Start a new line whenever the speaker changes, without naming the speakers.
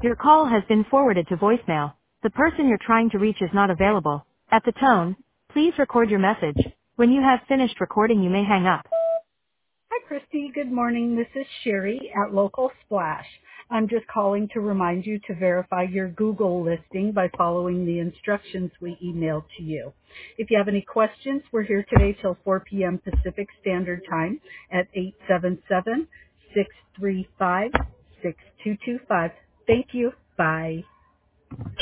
Your call has been forwarded to voicemail. The person you're trying to reach is not available. At the tone, please record your message. When you have finished recording, you may hang up.
Hi, Christy. Good morning. This is Sherry at Local Splash. I'm just calling to remind you to verify your Google listing by following the instructions we emailed to you. If you have any questions, we're here today till 4 p.m. Pacific Standard Time at 877-635-6225. Thank you. Bye.